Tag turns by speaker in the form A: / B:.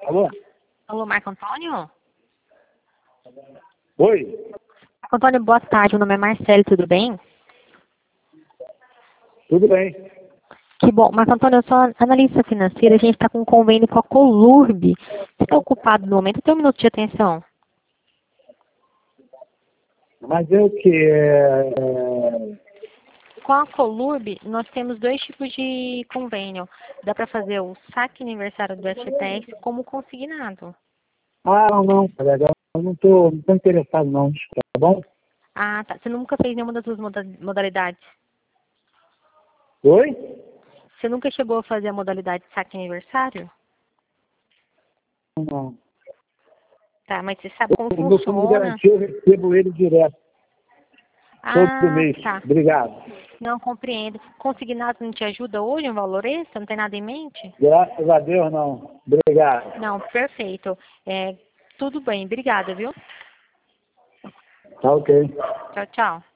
A: Alô?
B: Alô, Marco Antônio?
A: Oi?
B: Marco Antônio, boa tarde. Meu nome é Marcelo, tudo bem?
A: Tudo bem?
B: Que bom. Marco Antônio, eu sou analista financeira. A gente está com um convênio com a Colurb. Você está ocupado no momento? Tem um minuto de atenção.
A: Mas eu que...
B: Com a Colurb, nós temos dois tipos de convênio. Dá para fazer o saque aniversário do FGTS como consignado.
A: não, colega. Eu não tô interessado, não. Tá bom?
B: Ah, tá. Você nunca fez nenhuma das duas modalidades?
A: Oi?
B: Você nunca chegou a fazer a modalidade saque aniversário?
A: Não.
B: Tá, mas você sabe como
A: O meu fundo de
B: funciona?
A: garantia, eu recebo ele direto, todo
B: Ah,
A: mês.
B: tá.
A: Obrigado.
B: Não compreendo. Consignado não te ajuda hoje, um valor extra? Não tem nada em mente?
A: Graças a Deus, não. Obrigado.
B: Não, perfeito. Tudo bem, obrigada, viu?
A: Tá ok.
B: Tchau, tchau.